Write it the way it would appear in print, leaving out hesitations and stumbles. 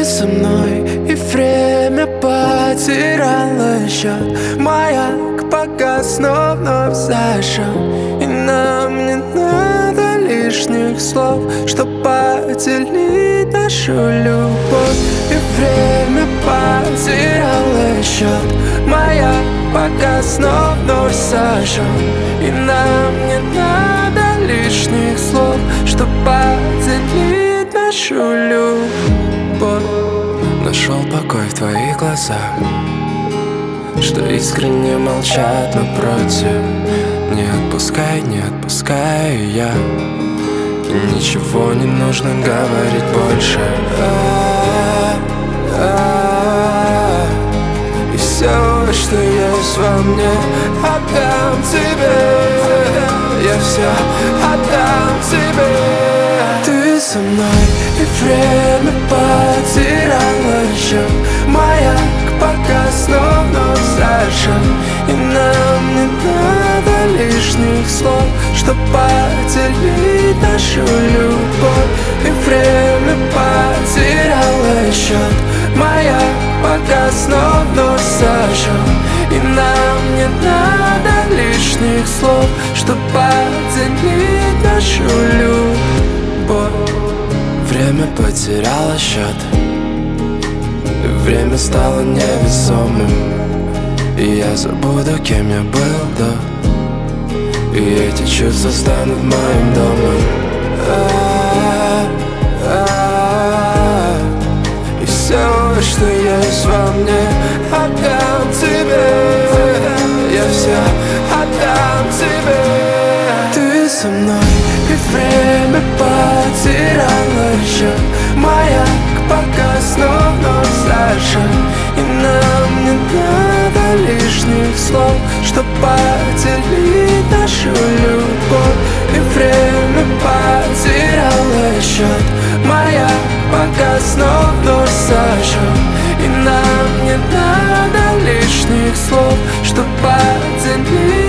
со мной, и время потеряло счет. Маяк погас, но вновь зажжён. И нам не надо лишних слов, чтоб поделить нашу любовь. И время потеряло счет. Маяк погас, но вновь зажжён. И нам не надо лишних слов, чтоб поделить нашу любовь. Нашел покой в твоих глазах, что искренне молчат напротив. Не отпускай, не отпускай я, и ничего не нужно говорить больше. И все, что есть во мне, отдам тебе. Я все отдам тебе. Ты со мной, и время потеряло счет. Маяк погас, но вновь зажжён. И нам не надо лишних слов, чтоб поделить нашу любовь. И время потеряло счет. Маяк погас, но вновь зажжён. И нам не надо лишних слов, чтоб поделить нашу любовь. Время потеряло счет, время стало невесомым, и я забуду, кем я был до, и эти чувства станут моим домом. И все, что есть во мне, отдам тебе. Я все отдам тебе. Ты со мной, и время потеряло счет. Маяк погас, но вновь зажжён. И нам не надо лишних слов, чтоб поделить нашу любовь. И время потеряло счет. Маяк погас, но вновь зажжён. И нам не надо лишних слов, чтоб поделить